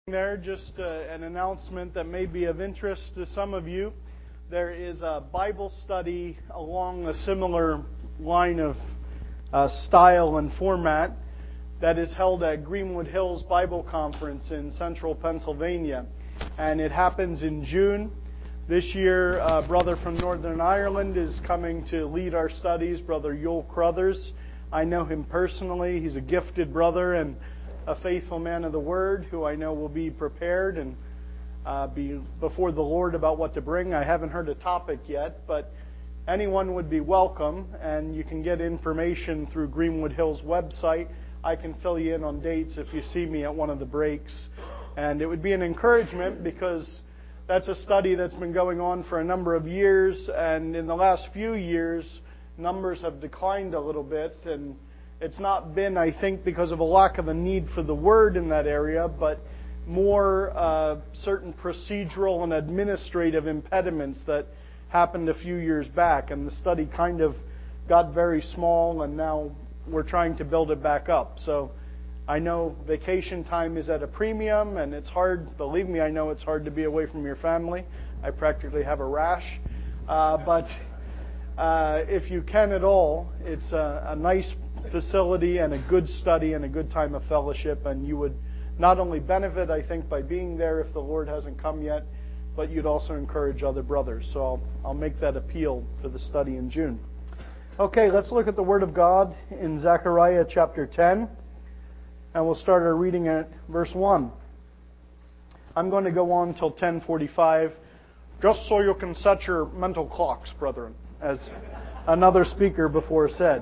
There, just an announcement that may be of interest to some of you. There is a Bible study along a similar line of style and format that is held at Greenwood Hills Bible Conference in central Pennsylvania. And it happens in June. This year, a brother from Northern Ireland is coming to lead our studies, Brother Joel Crothers. I know him personally. He's a gifted brother and a faithful man of the Word who I know will be prepared and be before the Lord about what to bring. I haven't heard a topic yet, but anyone would be welcome, and you can get information through Greenwood Hills website. I can fill you in on dates if you see me at one of the breaks. And it would be an encouragement because that's a study that's been going on for a number of years, and in the last few years, numbers have declined a little bit, and it's not been, I think, because of a lack of a need for the Word in that area, but more certain procedural and administrative impediments that happened a few years back. And the study kind of got very small, and now we're trying to build it back up. So I know vacation time is at a premium, and it's hard, believe me, I know it's hard to be away from your family. I practically have a rash. But if you can at all, it's a nice facility and a good study and a good time of fellowship, and you would not only benefit, I think, by being there if the Lord hasn't come yet, but you'd also encourage other brothers. So I'll make that appeal for the study in June. Okay, let's look at the Word of God in Zechariah chapter 10, and we'll start our reading at verse 1. I'm going to go on till 10:45, just so you can set your mental clocks, brethren, as another speaker before said.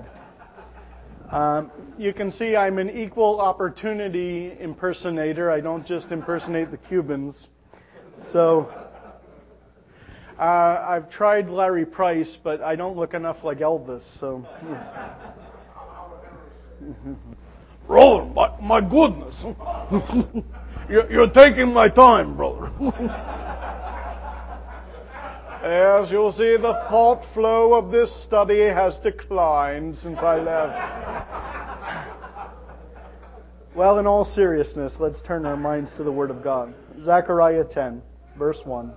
You can see I'm an equal opportunity impersonator. I don't just impersonate the Cubans. So I've tried Larry Price, but I don't look enough like Elvis. So, brother, my goodness, you're taking my time, brother. As you'll see, the thought flow of this study has declined since I left. Well, in all seriousness, let's turn our minds to the Word of God. Zechariah 10, verse 1.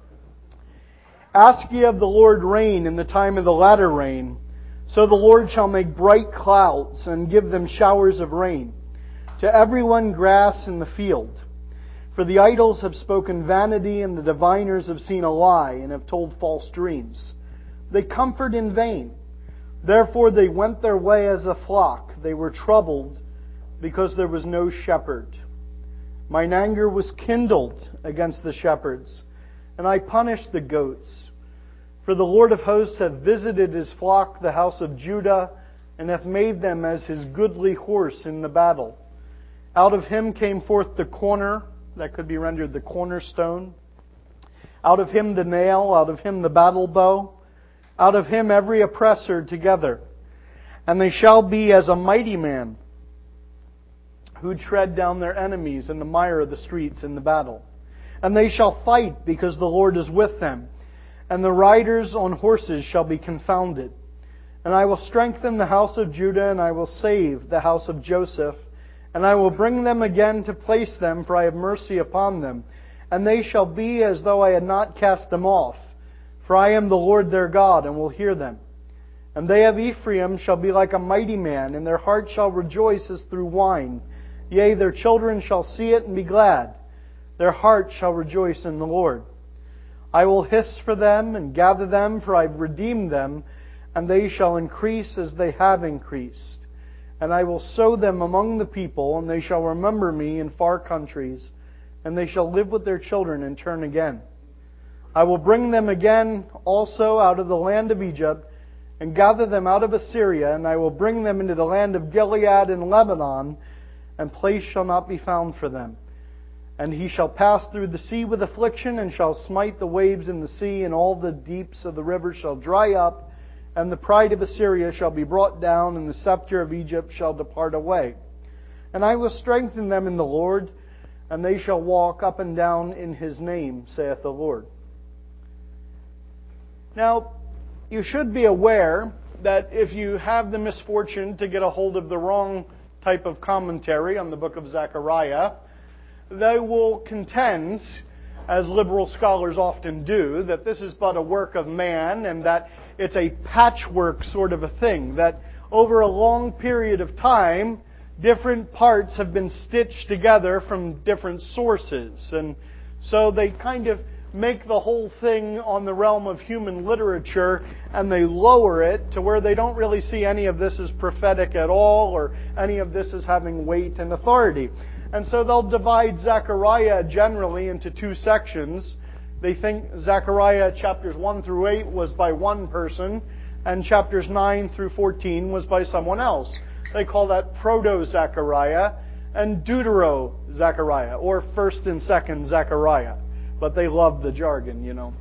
Ask ye of the Lord rain in the time of the latter rain, so the Lord shall make bright clouds and give them showers of rain, to everyone grass in the field. For the idols have spoken vanity, and the diviners have seen a lie, and have told false dreams. They comfort in vain. Therefore they went their way as a flock. They were troubled, because there was no shepherd. Mine anger was kindled against the shepherds, and I punished the goats. For the Lord of hosts hath visited His flock, the house of Judah, and hath made them as His goodly horse in the battle. Out of Him came forth the corner, that could be rendered the cornerstone. Out of Him the nail, out of Him the battle bow, out of Him every oppressor together. And they shall be as a mighty man, who tread down their enemies in the mire of the streets in the battle. And they shall fight, because the Lord is with them. And the riders on horses shall be confounded. And I will strengthen the house of Judah, and I will save the house of Joseph. And I will bring them again to place them, for I have mercy upon them. And they shall be as though I had not cast them off. For I am the Lord their God, and will hear them. And they of Ephraim shall be like a mighty man, and their heart shall rejoice as through wine. Yea, their children shall see it and be glad. Their heart shall rejoice in the Lord. I will hiss for them and gather them, for I have redeemed them, and they shall increase as they have increased. And I will sow them among the people, and they shall remember me in far countries, and they shall live with their children and turn again. I will bring them again also out of the land of Egypt, and gather them out of Assyria, and I will bring them into the land of Gilead and Lebanon, and place shall not be found for them. And he shall pass through the sea with affliction, and shall smite the waves in the sea, and all the deeps of the river shall dry up, and the pride of Assyria shall be brought down, and the scepter of Egypt shall depart away. And I will strengthen them in the Lord, and they shall walk up and down in His name, saith the Lord. Now, you should be aware that if you have the misfortune to get a hold of the wrong type of commentary on the book of Zechariah, they will contend, as liberal scholars often do, that this is but a work of man and that it's a patchwork sort of a thing, that over a long period of time, different parts have been stitched together from different sources. And so they kind of make the whole thing on the realm of human literature, and they lower it to where they don't really see any of this as prophetic at all, or any of this as having weight and authority. And so they'll divide Zechariah generally into two sections. They think Zechariah chapters 1 through 8 was by one person, and chapters 9 through 14 was by someone else. They call that Proto-Zechariah and Deutero-Zechariah, or First and Second Zechariah. But they love the jargon, you know.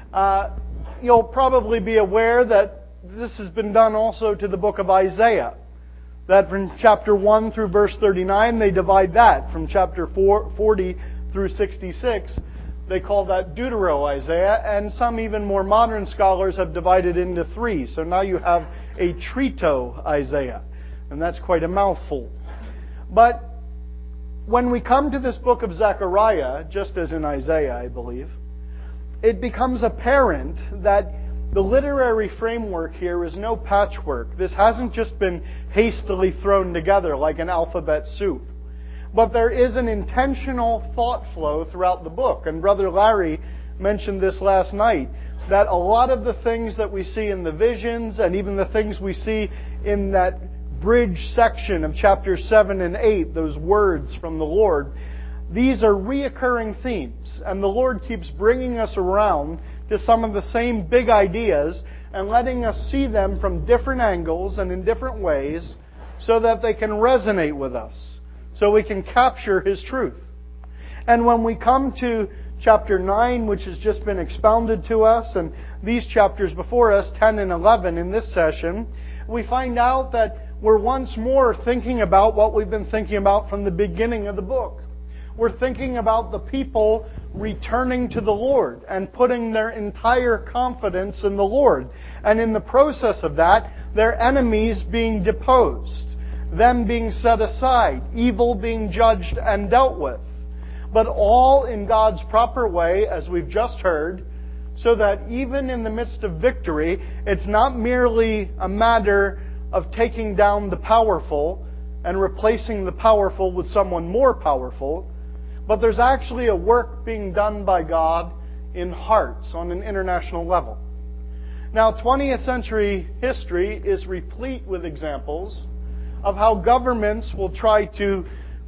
You'll probably be aware that this has been done also to the book of Isaiah. That from chapter 1 through verse 39, they divide that. From chapter 40 through 66, they call that Deutero-Isaiah. And some even more modern scholars have divided into three. So now you have a Trito-Isaiah. And that's quite a mouthful. But when we come to this book of Zechariah, just as in Isaiah, I believe, it becomes apparent that the literary framework here is no patchwork. This hasn't just been hastily thrown together like an alphabet soup. But there is an intentional thought flow throughout the book. And Brother Larry mentioned this last night, that a lot of the things that we see in the visions, and even the things we see in that bridge section of chapters 7 and 8, those words from the Lord, these are reoccurring themes. And the Lord keeps bringing us around to some of the same big ideas and letting us see them from different angles and in different ways so that they can resonate with us, so we can capture His truth. And when we come to chapter 9, which has just been expounded to us, and these chapters before us, 10 and 11 in this session, we find out that we're once more thinking about what we've been thinking about from the beginning of the book. We're thinking about the people returning to the Lord and putting their entire confidence in the Lord. And in the process of that, their enemies being deposed, them being set aside, evil being judged and dealt with. But all in God's proper way, as we've just heard, so that even in the midst of victory, it's not merely a matter of taking down the powerful and replacing the powerful with someone more powerful, but there's actually a work being done by God in hearts on an international level. Now, 20th century history is replete with examples of how governments will try to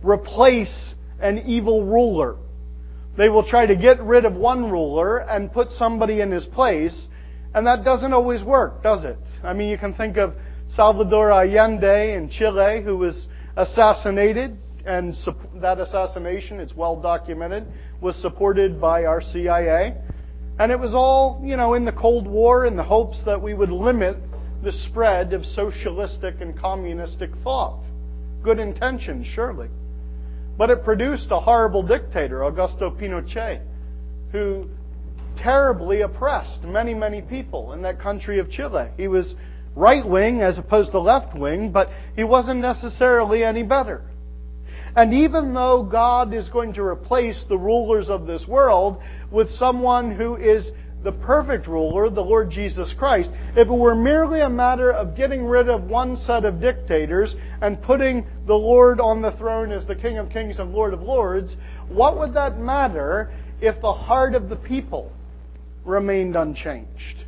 replace an evil ruler. They will try to get rid of one ruler and put somebody in his place, and that doesn't always work, does it? I mean, you can think of Salvador Allende in Chile, who was assassinated, and that assassination, it's well documented, was supported by our CIA. And it was all, in the Cold War in the hopes that we would limit the spread of socialistic and communistic thought. Good intentions, surely. But it produced a horrible dictator, Augusto Pinochet, who terribly oppressed many, many people in that country of Chile. He was right-wing as opposed to left-wing, but he wasn't necessarily any better. And even though God is going to replace the rulers of this world with someone who is the perfect ruler, the Lord Jesus Christ, if it were merely a matter of getting rid of one set of dictators and putting the Lord on the throne as the King of Kings and Lord of Lords, what would that matter if the heart of the people remained unchanged?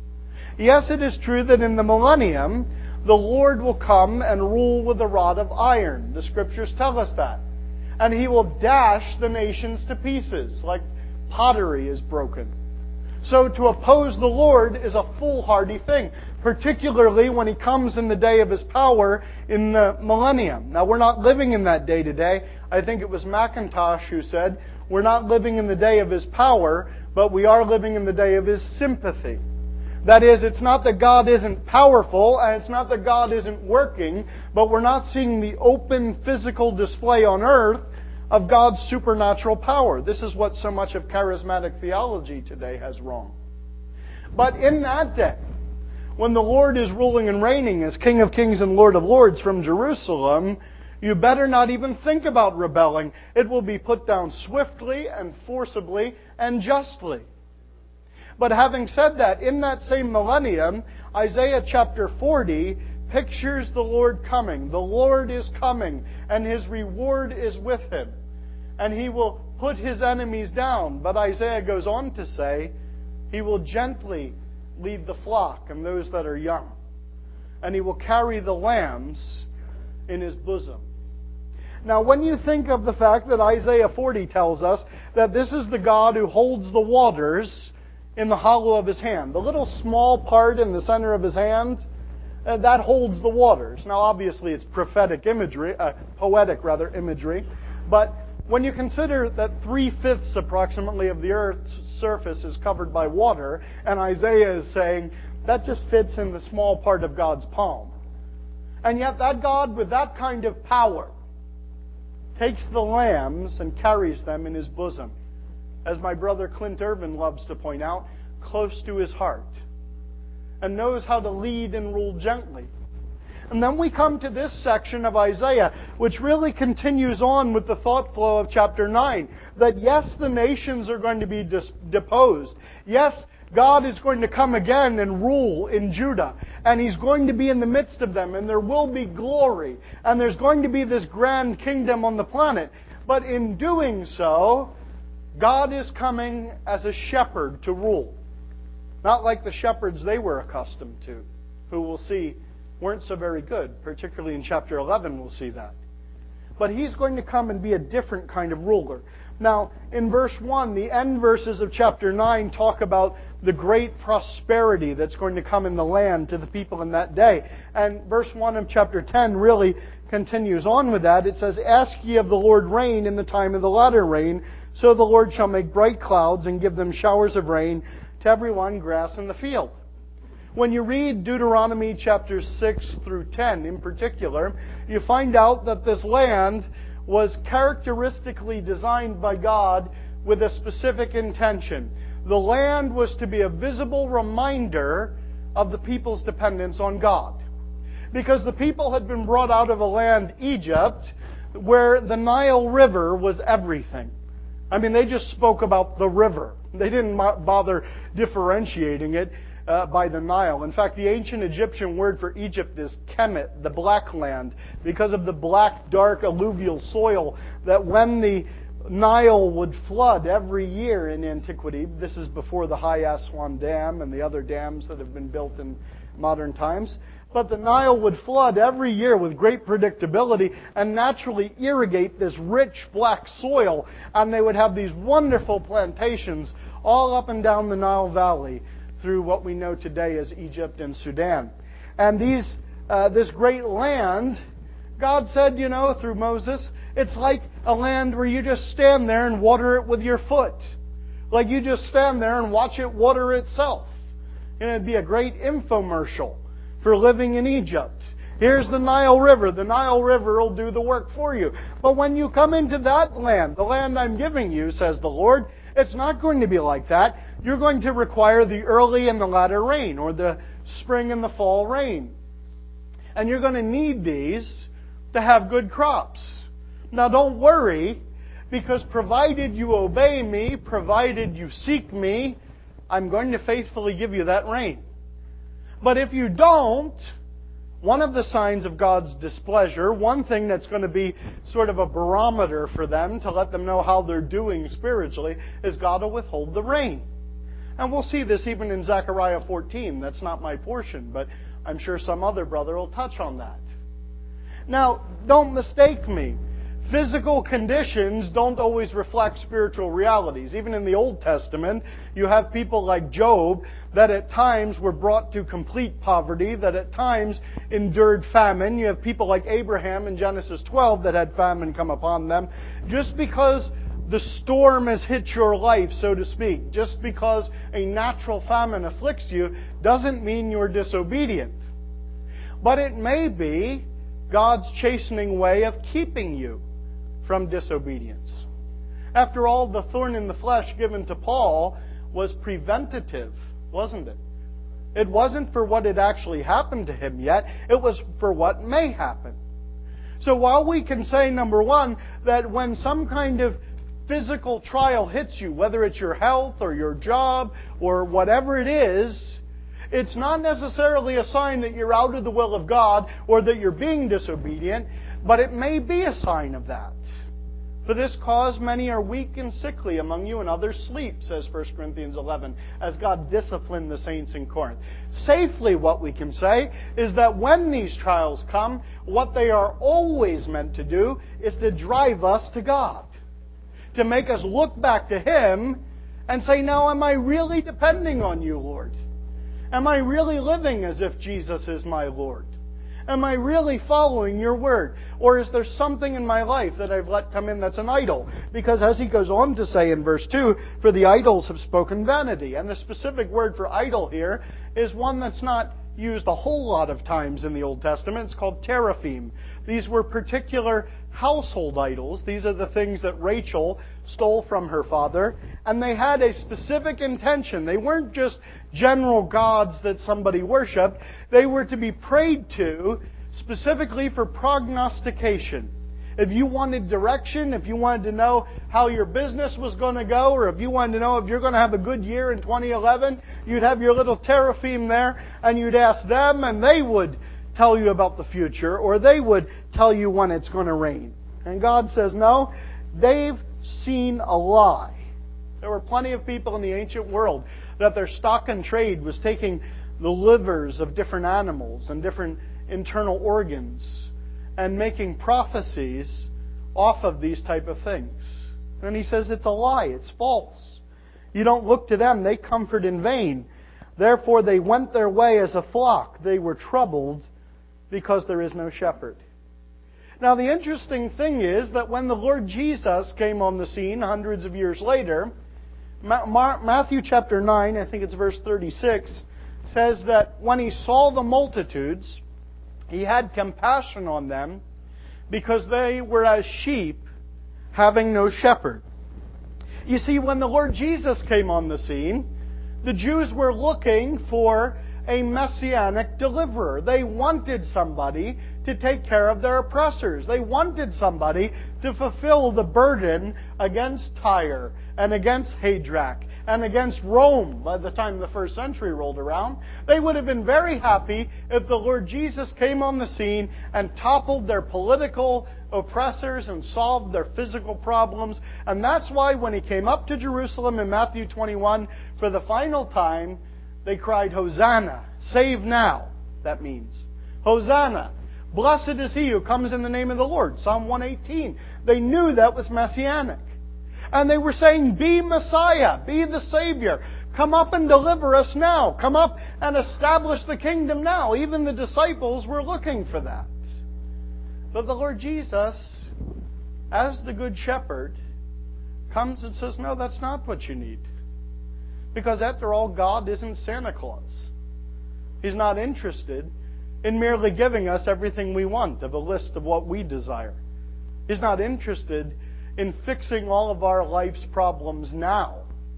Yes, it is true that in the millennium, the Lord will come and rule with a rod of iron. The Scriptures tell us that. And He will dash the nations to pieces, like pottery is broken. So to oppose the Lord is a foolhardy thing, particularly when He comes in the day of His power in the millennium. Now, we're not living in that day today. I think it was Mackintosh who said, we're not living in the day of His power, but we are living in the day of His sympathy. That is, it's not that God isn't powerful, and it's not that God isn't working, but we're not seeing the open physical display on earth of God's supernatural power. This is what so much of charismatic theology today has wrong. But in that day, when the Lord is ruling and reigning as King of Kings and Lord of Lords from Jerusalem, You better not even think about rebelling. It will be put down swiftly and forcibly and justly. But having said that, in that same millennium, Isaiah chapter 40 pictures the Lord coming. The Lord is coming, and His reward is with Him. And He will put His enemies down. But Isaiah goes on to say, He will gently lead the flock and those that are young. And He will carry the lambs in His bosom. Now, when you think of the fact that Isaiah 40 tells us that this is the God who holds the waters in the hollow of His hand, the little small part in the center of His hand, that holds the waters. Now, obviously, it's poetic imagery, but when you consider that 3/5 approximately of the earth's surface is covered by water, and Isaiah is saying that just fits in the small part of God's palm. And yet that God with that kind of power takes the lambs and carries them in His bosom. As my brother Clint Irvin loves to point out, close to His heart. And knows how to lead and rule gently. And then we come to this section of Isaiah, which really continues on with the thought flow of chapter 9. That yes, the nations are going to be deposed. Yes, God is going to come again and rule in Judah. And He's going to be in the midst of them. And there will be glory. And there's going to be this grand kingdom on the planet. But in doing so, God is coming as a shepherd to rule. Not like the shepherds they were accustomed to, who we'll see weren't so very good. Particularly in chapter 11 we'll see that. But He's going to come and be a different kind of ruler. Now, in verse 1, the end verses of chapter 9 talk about the great prosperity that's going to come in the land to the people in that day. And verse 1 of chapter 10 really continues on with that. It says, Ask ye of the Lord rain in the time of the latter rain, so the Lord shall make bright clouds and give them showers of rain to everyone grass in the field. When you read Deuteronomy chapters 6 through 10 in particular, you find out that this land was characteristically designed by God with a specific intention. The land was to be a visible reminder of the people's dependence on God. Because the people had been brought out of a land, Egypt, where the Nile River was everything. I mean, they just spoke about the river. They didn't bother differentiating it by the Nile. In fact, the ancient Egyptian word for Egypt is Kemet, the black land, because of the black, dark alluvial soil that when the Nile would flood every year in antiquity, this is before the High Aswan Dam and the other dams that have been built in modern times, but the Nile would flood every year with great predictability and naturally irrigate this rich black soil, and they would have these wonderful plantations all up and down the Nile Valley through what we know today as Egypt and Sudan. And this great land, God said, through Moses, it's like a land where you just stand there and water it with your foot. Like you just stand there and watch it water itself. And it'd be a great infomercial for living in Egypt. Here's the Nile River. The Nile River will do the work for you. But when you come into that land, the land I'm giving you, says the Lord, it's not going to be like that. You're going to require the early and the latter rain, or the spring and the fall rain. And you're going to need these to have good crops. Now don't worry, because provided you obey me, provided you seek me, I'm going to faithfully give you that rain. But if you don't, one of the signs of God's displeasure, one thing that's going to be sort of a barometer for them to let them know how they're doing spiritually, is God will withhold the rain. And we'll see this even in Zechariah 14. That's not my portion, but I'm sure some other brother will touch on that. Now, don't mistake me. Physical conditions don't always reflect spiritual realities. Even in the Old Testament, you have people like Job that at times were brought to complete poverty, that at times endured famine. You have people like Abraham in Genesis 12 that had famine come upon them. Just because the storm has hit your life, so to speak, just because a natural famine afflicts you, doesn't mean you're disobedient. But it may be God's chastening way of keeping you from disobedience. After all, the thorn in the flesh given to Paul was preventative, wasn't it? It wasn't for what had actually happened to him yet. It was for what may happen. So while we can say, number one, that when some kind of physical trial hits you, whether it's your health or your job or whatever it is, it's not necessarily a sign that you're out of the will of God or that you're being disobedient, but it may be a sign of that. For this cause many are weak and sickly among you, and others sleep, says 1 Corinthians 11, as God disciplined the saints in Corinth. Safely, what we can say is that when these trials come, what they are always meant to do is to drive us to God. To make us look back to Him and say, now, am I really depending on you, Lord? Am I really living as if Jesus is my Lord? Am I really following your word? Or is there something in my life that I've let come in that's an idol? Because as he goes on to say in verse 2, for the idols have spoken vanity. And the specific word for idol here is one that's not used a whole lot of times in the Old Testament. It's called teraphim. These were particular household idols. These are the things that Rachel stole from her father. And they had a specific intention. They weren't just general gods that somebody worshipped. They were to be prayed to specifically for prognostication. If you wanted direction, if you wanted to know how your business was going to go, or if you wanted to know if you're going to have a good year in 2011, you'd have your little teraphim there, and you'd ask them, and they would tell you about the future, or they would tell you when it's going to rain. And God says, no, they've seen a lie. There were plenty of people in the ancient world that their stock and trade was taking the livers of different animals and different internal organs and making prophecies off of these type of things. And he says it's a lie, it's false. You don't look to them, they comfort in vain. Therefore they went their way as a flock. They were troubled because there is no shepherd. Now the interesting thing is that when the Lord Jesus came on the scene hundreds of years later, Matthew chapter 9, I think it's verse 36, says that when He saw the multitudes, He had compassion on them because they were as sheep having no shepherd. You see, when the Lord Jesus came on the scene, the Jews were looking for a messianic deliverer. They wanted somebody to take care of their oppressors. They wanted somebody to fulfill the burden against Tyre and against Hadrach and against Rome by the time the first century rolled around. They would have been very happy if the Lord Jesus came on the scene and toppled their political oppressors and solved their physical problems. And that's why when He came up to Jerusalem in Matthew 21 for the final time, they cried, Hosanna, save now, that means. Hosanna, blessed is He who comes in the name of the Lord. Psalm 118. They knew that was messianic. And they were saying, be Messiah, be the Savior. Come up and deliver us now. Come up and establish the kingdom now. Even the disciples were looking for that. But the Lord Jesus, as the Good Shepherd, comes and says, no, that's not what you need. Because after all, God isn't Santa Claus. He's not interested in merely giving us everything we want, of a list of what we desire. He's not interested in fixing all of our life's problems now.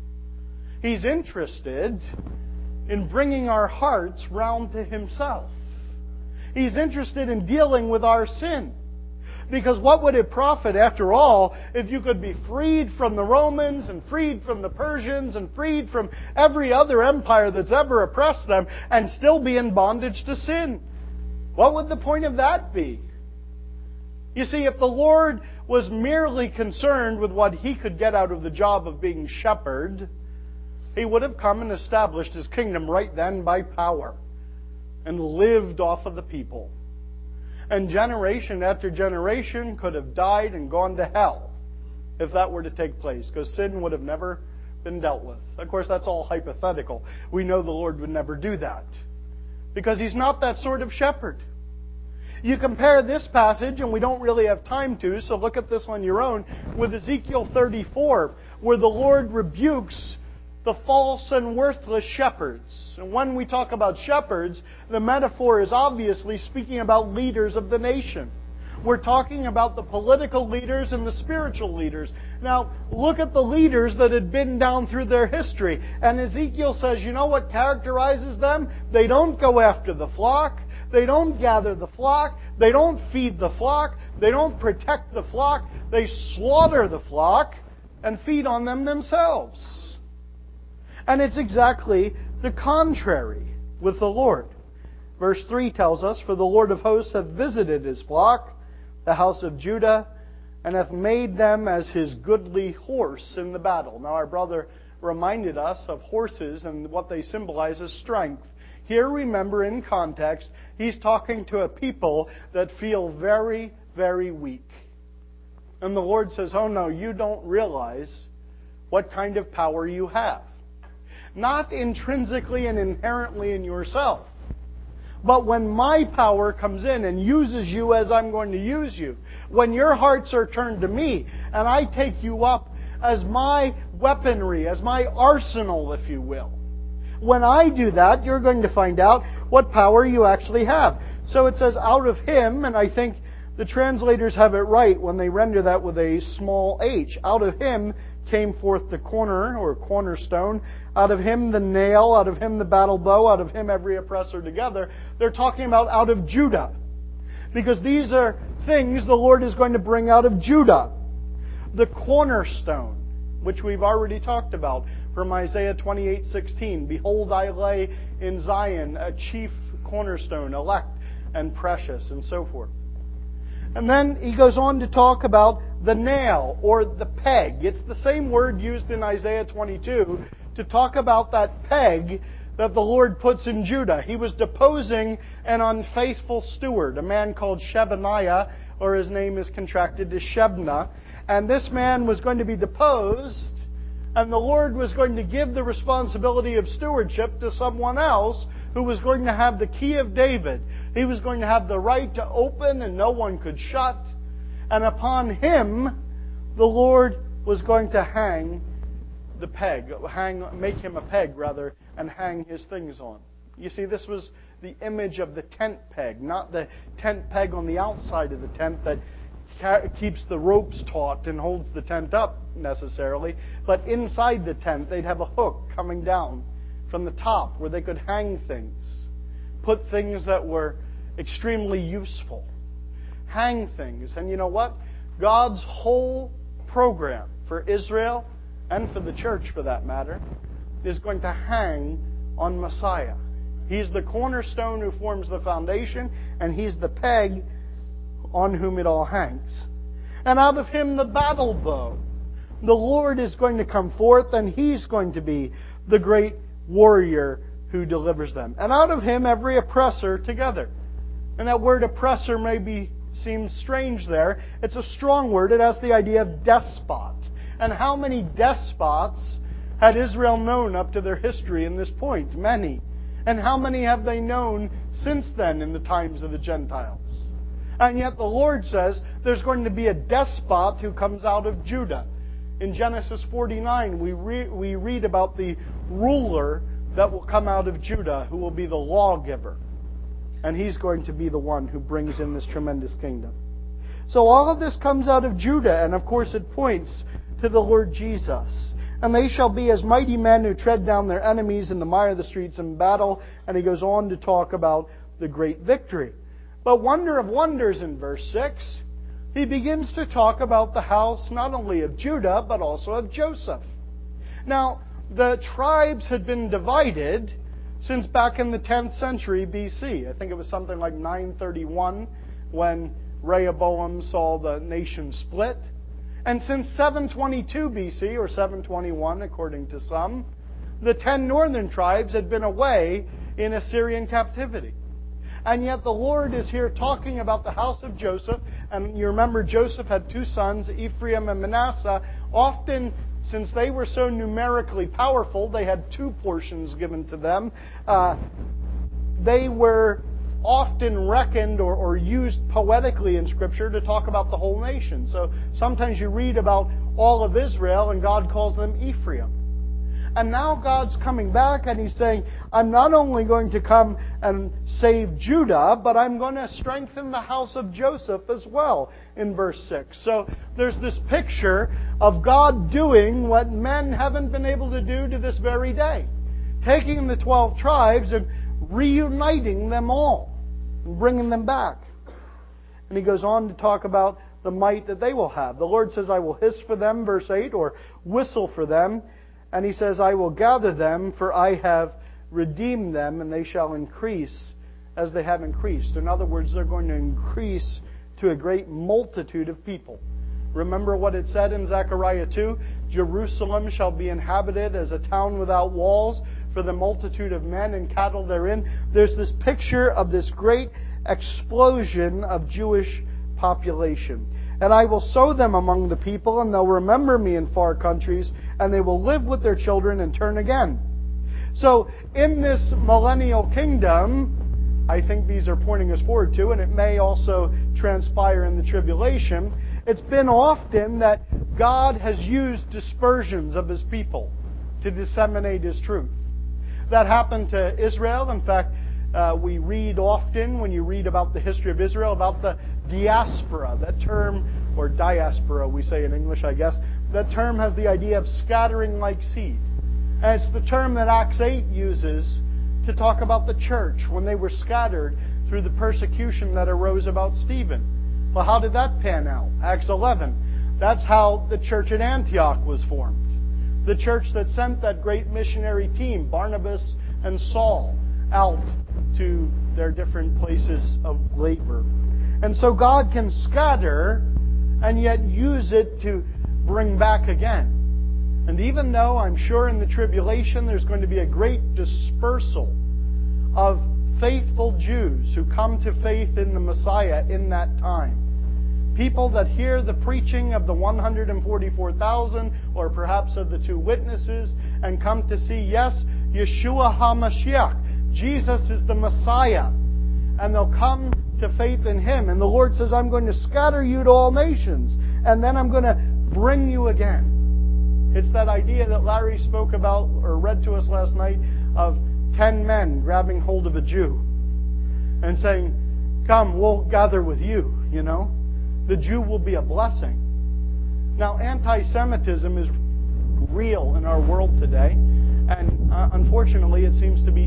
He's interested in bringing our hearts round to Himself. He's interested in dealing with our sin. Because what would it profit, after all, if you could be freed from the Romans and freed from the Persians and freed from every other empire that's ever oppressed them and still be in bondage to sin? What would the point of that be? You see, if the Lord was merely concerned with what He could get out of the job of being shepherd, He would have come and established His kingdom right then by power and lived off of the people. And generation after generation could have died and gone to hell if that were to take place, because sin would have never been dealt with. Of course, that's all hypothetical. We know the Lord would never do that, because He's not that sort of shepherd. You compare this passage, and we don't really have time to, so look at this on your own, with Ezekiel 34, where the Lord rebukes the false and worthless shepherds. And when we talk about shepherds, the metaphor is obviously speaking about leaders of the nation. We're talking about the political leaders and the spiritual leaders. Now, look at the leaders that had been down through their history. And Ezekiel says, you know what characterizes them? They don't go after the flock. They don't gather the flock. They don't feed the flock. They don't protect the flock. They slaughter the flock and feed on them themselves. And it's exactly the contrary with the Lord. Verse 3 tells us, "For the Lord of hosts hath visited his flock, the house of Judah, and hath made them as his goodly horse in the battle." Now our brother reminded us of horses and what they symbolize as strength. Here, remember, in context, he's talking to a people that feel very, very weak. And the Lord says, "Oh no, you don't realize what kind of power you have. Not intrinsically and inherently in yourself, but when my power comes in and uses you as I'm going to use you, when your hearts are turned to me, and I take you up as my weaponry, as my arsenal, if you will. When I do that, you're going to find out what power you actually have." So it says, "out of him," and I think the translators have it right when they render that with a small h. "Out of him came forth the corner," or cornerstone. "Out of him the nail, out of him the battle bow, out of him every oppressor together." They're talking about out of Judah. Because these are things the Lord is going to bring out of Judah. The cornerstone, which we've already talked about from Isaiah 28:16. "Behold, I lay in Zion a chief cornerstone, elect and precious," and so forth. And then he goes on to talk about the nail, or the peg. It's the same word used in Isaiah 22 to talk about that peg that the Lord puts in Judah. He was deposing an unfaithful steward, a man called Shebaniah, or his name is contracted to Shebna. And this man was going to be deposed, and the Lord was going to give the responsibility of stewardship to someone else who was going to have the key of David. He was going to have the right to open and no one could shut. And upon him, the Lord was going to hang the peg, make him a peg rather, and hang his things on. You see, this was the image of the tent peg, not the tent peg on the outside of the tent that keeps the ropes taut and holds the tent up necessarily, but inside the tent they'd have a hook coming down from the top where they could hang things, put things that were extremely useful, hang things. And you know what? God's whole program for Israel, and for the church for that matter, is going to hang on Messiah. He's the cornerstone who forms the foundation, and He's the peg on whom it all hangs. And out of Him the battle bow. The Lord is going to come forth, and He's going to be the great warrior who delivers them. And out of Him every oppressor together. And that word oppressor seem strange there. It's a strong word. It has the idea of despot. And how many despots had Israel known up to their history in this point? Many. And how many have they known since then in the times of the Gentiles? And yet the Lord says there's going to be a despot who comes out of Judah. In Genesis 49, we read about the ruler that will come out of Judah, who will be the lawgiver. And he's going to be the one who brings in this tremendous kingdom. So all of this comes out of Judah, and of course it points to the Lord Jesus. "And they shall be as mighty men who tread down their enemies in the mire of the streets in battle." And he goes on to talk about the great victory. But wonder of wonders, in verse 6, he begins to talk about the house not only of Judah, but also of Joseph. Now, the tribes had been divided since back in the 10th century BC. I think it was something like 931 when Rehoboam saw the nation split. And since 722 BC, or 721 according to some, the 10 northern tribes had been away in Assyrian captivity. And yet the Lord is here talking about the house of Joseph. And you remember Joseph had two sons, Ephraim and Manasseh. Often, since they were so numerically powerful, they had two portions given to them. They were often reckoned or used poetically in Scripture to talk about the whole nation. So sometimes you read about all of Israel and God calls them Ephraim. And now God's coming back and He's saying, I'm not only going to come and save Judah, but I'm going to strengthen the house of Joseph as well, in verse 6. So there's this picture of God doing what men haven't been able to do to this very day. Taking the 12 tribes and reuniting them all, and bringing them back. And he goes on to talk about the might that they will have. The Lord says, I will hiss for them, verse 8, or whistle for them. And he says, I will gather them, for I have redeemed them, and they shall increase as they have increased. In other words, they're going to increase to a great multitude of people. Remember what it said in Zechariah 2? Jerusalem shall be inhabited as a town without walls, for the multitude of men and cattle therein. There's this picture of this great explosion of Jewish population. And I will sow them among the people, and they'll remember me in far countries, and they will live with their children and turn again. So, in this millennial kingdom, I think these are pointing us forward to, and it may also transpire in the tribulation, it's been often that God has used dispersions of His people to disseminate His truth. That happened to Israel. In fact, we read often, when you read about the history of Israel, about the diaspora. That term, or diaspora we say in English, I guess, that term has the idea of scattering like seed. And it's the term that Acts 8 uses to talk about the church when they were scattered through the persecution that arose about Stephen. Well, how did that pan out? Acts 11. That's how the church at Antioch was formed. The church that sent that great missionary team, Barnabas and Saul, out to their different places of labor. And so God can scatter and yet use it to bring back again. And even though I'm sure in the tribulation there's going to be a great dispersal of faithful Jews who come to faith in the Messiah in that time, people that hear the preaching of the 144,000 or perhaps of the two witnesses and come to see, yes, Yeshua HaMashiach, Jesus is the Messiah. And they'll come to faith in Him. And the Lord says, I'm going to scatter you to all nations. And then I'm going to bring you again. It's that idea that Larry spoke about or read to us last night of 10 men grabbing hold of a Jew and saying, come, we'll gather with you, you know. The Jew will be a blessing. Now, anti-Semitism is real in our world today, and unfortunately it seems to be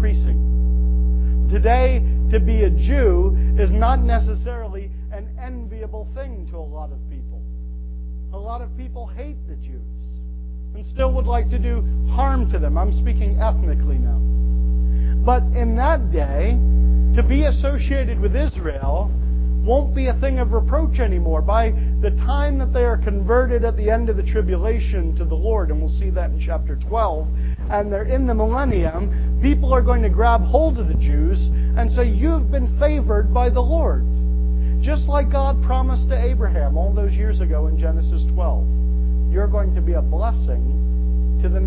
increasing. Today, to be a Jew is not necessarily an enviable thing to a lot of people. A lot of people hate the Jews and still would like to do harm to them. I'm speaking ethnically now. But in that day, to be associated with Israel won't be a thing of reproach anymore. By the time that they are converted at the end of the tribulation to the Lord, and we'll see that in chapter 12, and they're in the millennium, people are going to grab hold of the Jews and say, you've been favored by the Lord. Just like God promised to Abraham all those years ago in Genesis 12. You're going to be a blessing to the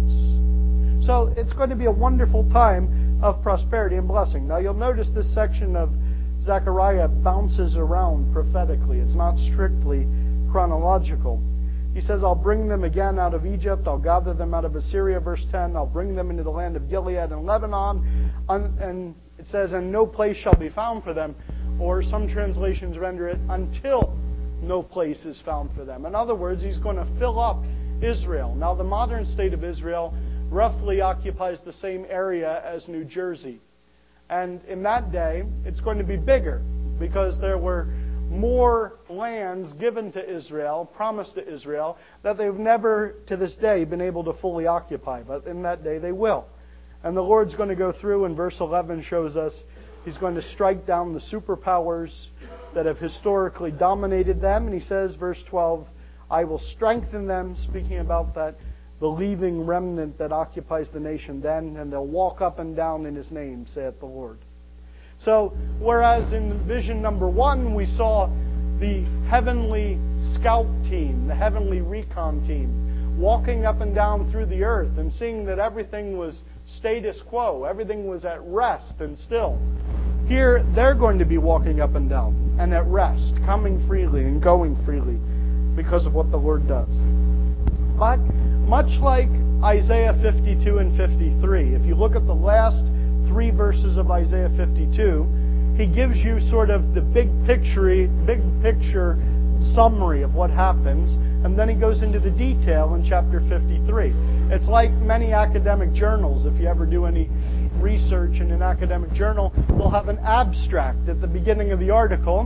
nations. So it's going to be a wonderful time of prosperity and blessing. Now you'll notice this section of Zechariah bounces around prophetically. It's not strictly chronological. He says, I'll bring them again out of Egypt. I'll gather them out of Assyria, verse 10. I'll bring them into the land of Gilead and Lebanon. And it says, and no place shall be found for them. Or some translations render it, until no place is found for them. In other words, He's going to fill up Israel. Now, the modern state of Israel roughly occupies the same area as New Jersey. And in that day, it's going to be bigger because there were more lands given to Israel, promised to Israel, that they've never to this day been able to fully occupy. But in that day they will. And the Lord's going to go through, and verse 11 shows us He's going to strike down the superpowers that have historically dominated them. And He says, verse 12, I will strengthen them, speaking about that believing remnant that occupies the nation then, and they'll walk up and down in His name, saith the Lord. So, whereas in vision number 1 we saw the heavenly scout team, the heavenly recon team, walking up and down through the earth and seeing that everything was status quo, everything was at rest and still. Here, they're going to be walking up and down and at rest, coming freely and going freely because of what the Lord does. But, much like Isaiah 52 and 53, if you look at the last 3 verses of Isaiah 52, he gives you sort of the big picture summary of what happens, and then he goes into the detail in chapter 53. It's like many academic journals. If you ever do any research in an academic journal, they'll have an abstract at the beginning of the article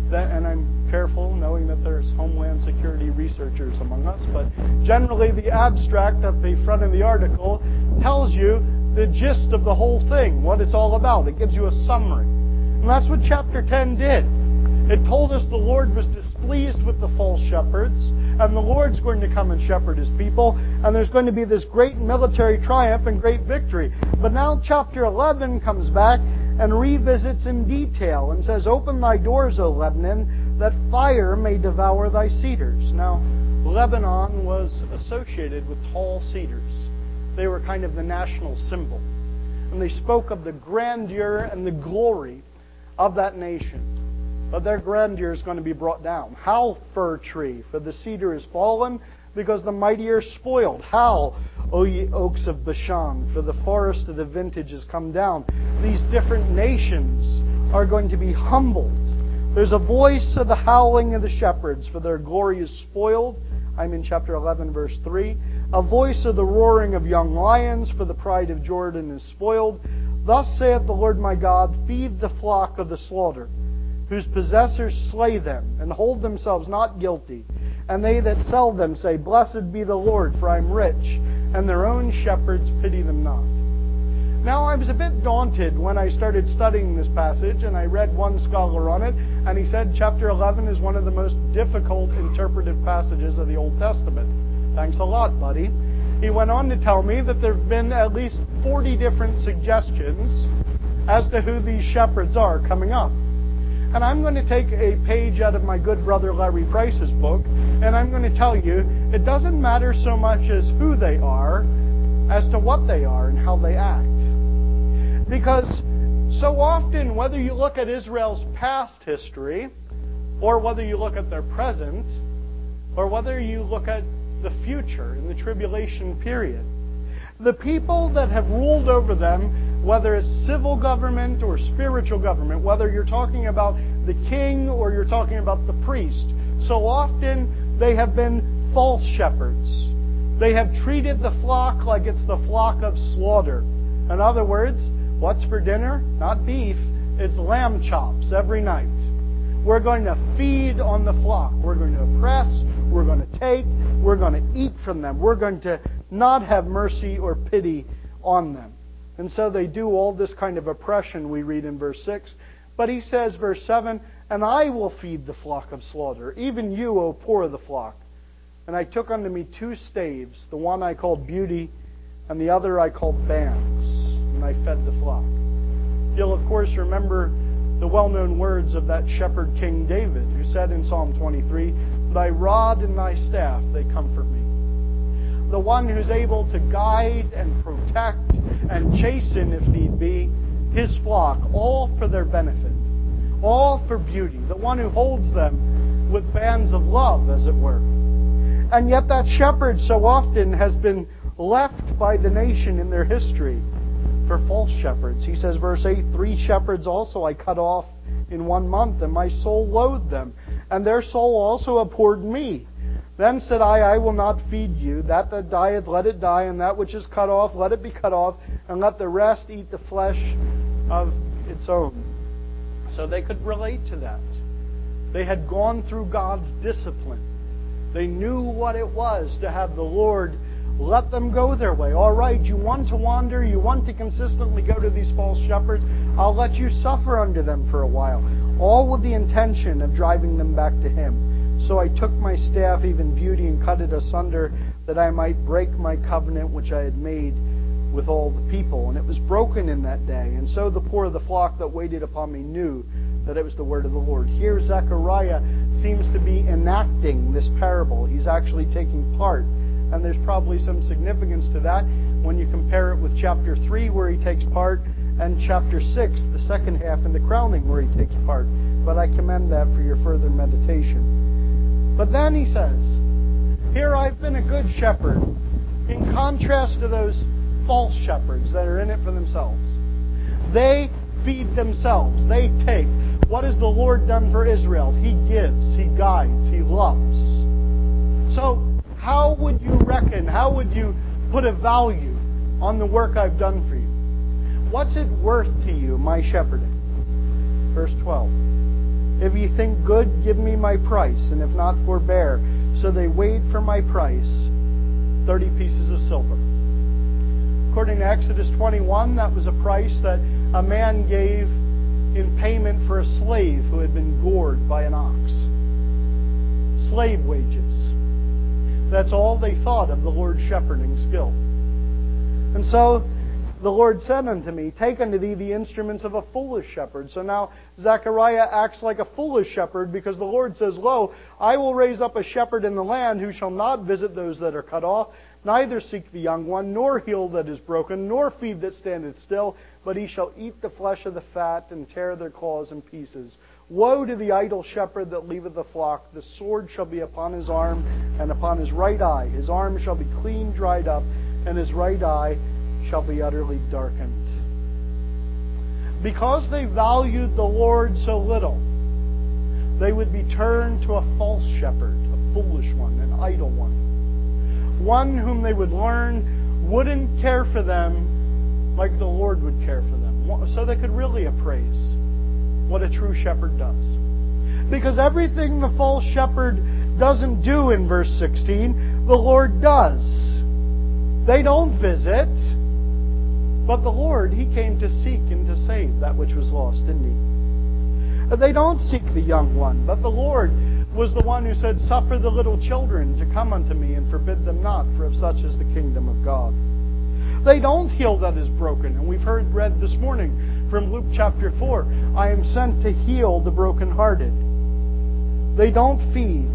and I'm careful knowing that there's Homeland Security researchers among us, but generally the abstract at the front of the article tells you the gist of the whole thing, what it's all about. It gives you a summary. And that's what chapter 10 did. It told us the Lord was displeased with the false shepherds, and the Lord's going to come and shepherd His people, and there's going to be this great military triumph and great victory. But now chapter 11 comes back and revisits in detail and says, "Open thy doors, O Lebanon, that fire may devour thy cedars." Now, Lebanon was associated with tall cedars. They were kind of the national symbol. And they spoke of the grandeur and the glory of that nation. But their grandeur is going to be brought down. Howl, fir tree, for the cedar is fallen, because the mighty are spoiled. Howl, O ye oaks of Bashan, for the forest of the vintage has come down. These different nations are going to be humbled. There's a voice of the howling of the shepherds, for their glory is spoiled. I'm in chapter 11, verse 3. A voice of the roaring of young lions, for the pride of Jordan is spoiled. Thus saith the Lord my God, feed the flock of the slaughter, whose possessors slay them, and hold themselves not guilty. And they that sell them say, Blessed be the Lord, for I am rich, and their own shepherds pity them not. Now, I was a bit daunted when I started studying this passage, and I read one scholar on it, and he said chapter 11 is one of the most difficult interpretive passages of the Old Testament. Thanks a lot, buddy. He went on to tell me that there have been at least 40 different suggestions as to who these shepherds are coming up. And I'm going to take a page out of my good brother Larry Price's book, and I'm going to tell you, it doesn't matter so much as who they are, as to what they are and how they act. Because so often, whether you look at Israel's past history, or whether you look at their present, or whether you look at the future in the tribulation period, the people that have ruled over them, whether it's civil government or spiritual government, whether you're talking about the king or you're talking about the priest, so often they have been false shepherds. They have treated the flock like it's the flock of slaughter. In other words, what's for dinner? Not beef, it's lamb chops every night. We're going to feed on the flock. We're going to oppress. We're going to take. We're going to eat from them. We're going to not have mercy or pity on them. And so they do all this kind of oppression, we read in verse 6. But he says, verse 7, And I will feed the flock of slaughter, even you, O poor of the flock. And I took unto me 2 staves, the one I called Beauty, and the other I called Bands. And I fed the flock. You'll, of course, remember the well-known words of that shepherd King David, who said in Psalm 23, Thy rod and thy staff, they comfort me. The one who's able to guide and protect and chasten, if need be, his flock, all for their benefit, all for beauty. The one who holds them with bands of love, as it were. And yet that shepherd so often has been left by the nation in their history for false shepherds. He says, verse 8, 3 shepherds also I cut off in 1 month, and my soul loathed them, and their soul also abhorred me. Then said I will not feed you. That dieth, let it die, and that which is cut off, let it be cut off, and let the rest eat the flesh of its own. So they could relate to that. They had gone through God's discipline. They knew what it was to have the Lord let them go their way. All right, you want to wander, you want to consistently go to these false shepherds, I'll let you suffer under them for a while. All with the intention of driving them back to Him. So I took my staff, even Beauty, and cut it asunder, that I might break my covenant which I had made with all the people. And it was broken in that day. And so the poor of the flock that waited upon me knew that it was the word of the Lord. Here Zechariah seems to be enacting this parable. He's actually taking part. And there's probably some significance to that when you compare it with chapter 3, where he takes part, and chapter 6, the second half, in the crowning, where he takes part. But I commend that for your further meditation. But then he says, Here I've been a good shepherd, in contrast to those false shepherds that are in it for themselves. They feed themselves. They take. What has the Lord done for Israel? He gives, He guides, He loves. So, how would you reckon, how would you put a value on the work I've done for you? What's it worth to you, my shepherding? Verse 12. If ye think good, give me my price, and if not, forbear. So they weighed for my price 30 pieces of silver. According to Exodus 21, that was a price that a man gave in payment for a slave who had been gored by an ox. Slave wages. That's all they thought of the Lord's shepherding skill. And so the Lord said unto me, Take unto thee the instruments of a foolish shepherd. So now Zechariah acts like a foolish shepherd because the Lord says, Lo, I will raise up a shepherd in the land who shall not visit those that are cut off, neither seek the young one, nor heal that is broken, nor feed that standeth still, but he shall eat the flesh of the fat and tear their claws in pieces. Woe to the idle shepherd that leaveth the flock. The sword shall be upon his arm and upon his right eye. His arm shall be clean dried up, and his right eye shall be utterly darkened. Because they valued the Lord so little, they would be turned to a false shepherd, a foolish one, an idle one. One whom they would learn wouldn't care for them like the Lord would care for them. So they could really appraise what a true shepherd does. Because everything the false shepherd doesn't do in verse 16, the Lord does. They don't visit, but the Lord, He came to seek and to save that which was lost, didn't He? They don't seek the young one, but the Lord was the one who said, Suffer the little children to come unto me, and forbid them not, for of such is the kingdom of God. They don't heal that is broken. And we've read this morning from Luke chapter 4, I am sent to heal the brokenhearted. They don't feed.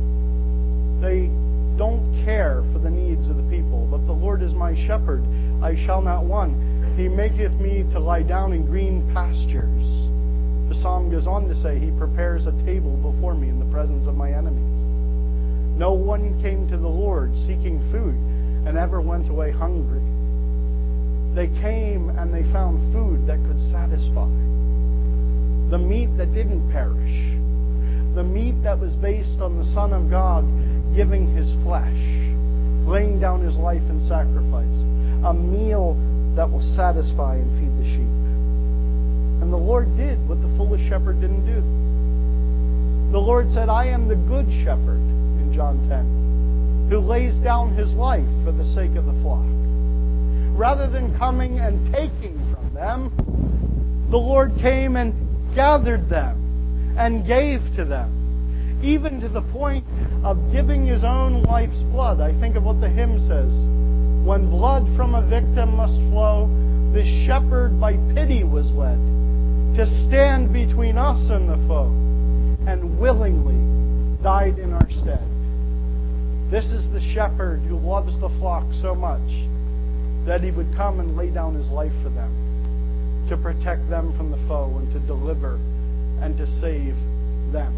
They don't care for the needs of the people. But the Lord is my shepherd, I shall not want. He maketh me to lie down in green pastures. The psalm goes on to say, He prepares a table before me in the presence of my enemies. No one came to the Lord seeking food and ever went away hungry. They came and they found food that could satisfy. The meat that didn't perish. The meat that was based on the Son of God giving His flesh, laying down His life in sacrifice. A meal that will satisfy and feed the sheep. And the Lord did what the foolish shepherd didn't do. The Lord said, I am the good shepherd, in John 10, who lays down His life for the sake of the flock. Rather than coming and taking from them, the Lord came and gathered them and gave to them, even to the point of giving His own life's blood. I think of what the hymn says. When blood from a victim must flow, this shepherd by pity was led to stand between us and the foe, and willingly died in our stead. This is the shepherd who loves the flock so much that He would come and lay down His life for them, to protect them from the foe and to deliver and to save them.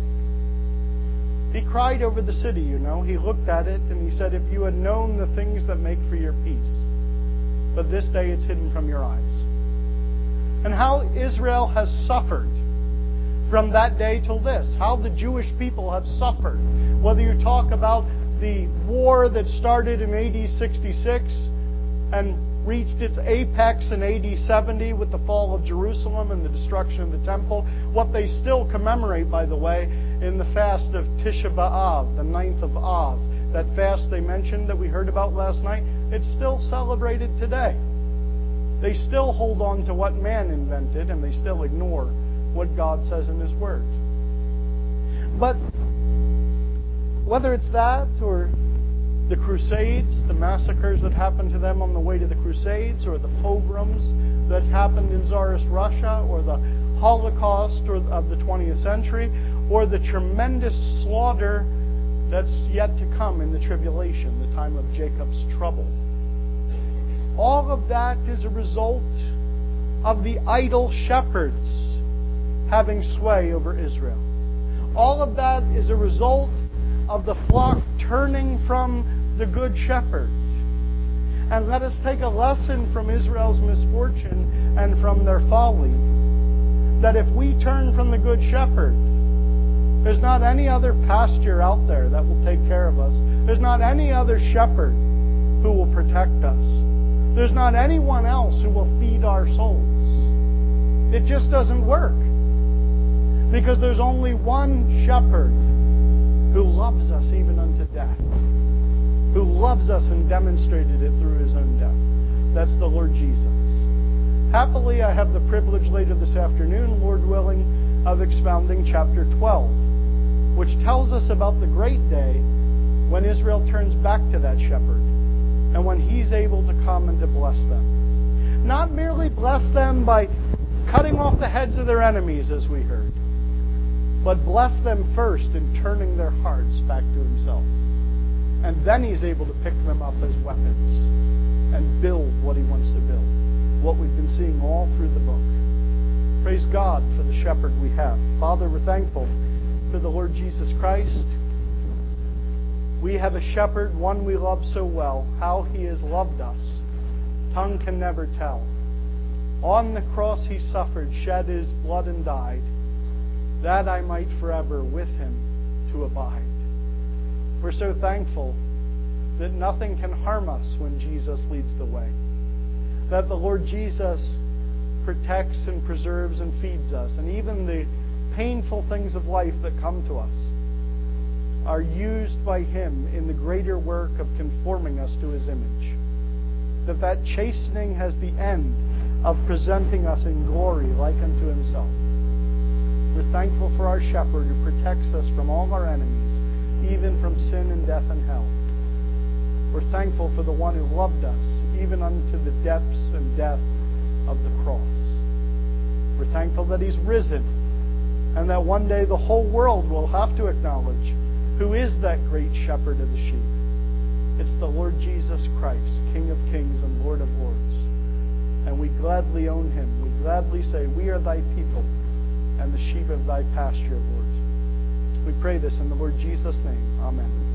He cried over the city, you know. He looked at it and He said, if you had known the things that make for your peace, but this day it's hidden from your eyes. And how Israel has suffered from that day till this. How the Jewish people have suffered. Whether you talk about the war that started in AD 66 and reached its apex in AD 70 with the fall of Jerusalem and the destruction of the temple. What they still commemorate, by the way, in the fast of Tisha B'Av, the 9th of Av. That fast they mentioned that we heard about last night, it's still celebrated today. They still hold on to what man invented, and they still ignore what God says in His Word. But whether it's that or the Crusades, the massacres that happened to them on the way to the Crusades, or the pogroms that happened in Tsarist Russia, or the Holocaust of the 20th century, or the tremendous slaughter that's yet to come in the tribulation, the time of Jacob's trouble. All of that is a result of the idol shepherds having sway over Israel. All of that is a result of the flock turning from the good shepherd. And let us take a lesson from Israel's misfortune and from their folly, that if we turn from the good shepherd, there's not any other pasture out there that will take care of us. There's not any other shepherd who will protect us. There's not anyone else who will feed our souls. It just doesn't work. Because there's only one shepherd who loves us even unto death, who loves us and demonstrated it through his own death. That's the Lord Jesus. Happily, I have the privilege later this afternoon, Lord willing, of expounding chapter 12, which tells us about the great day when Israel turns back to that shepherd and when he's able to come and to bless them. Not merely bless them by cutting off the heads of their enemies, as we heard, but bless them first in turning their hearts back to himself. And then he's able to pick them up as weapons and build what he wants to build, what we've been seeing all through the book. Praise God for the shepherd we have. Father, we're thankful for the Lord Jesus Christ. We have a shepherd, one we love so well. How he has loved us, tongue can never tell. On the cross he suffered, shed his blood and died, that I might forever with him to abide. We're so thankful that nothing can harm us when Jesus leads the way. That the Lord Jesus protects and preserves and feeds us. And even the painful things of life that come to us are used by him in the greater work of conforming us to his image. That chastening has the end of presenting us in glory like unto himself. We're thankful for our shepherd who protects us from all our enemies, even from sin and death and hell. We're thankful for the one who loved us, even unto the depths and death of the cross. We're thankful that he's risen, and that one day the whole world will have to acknowledge who is that great shepherd of the sheep. It's the Lord Jesus Christ, King of kings and Lord of lords. And we gladly own him. We gladly say, we are thy people and the sheep of thy pasture, Lord. We pray this in the Lord Jesus' name. Amen.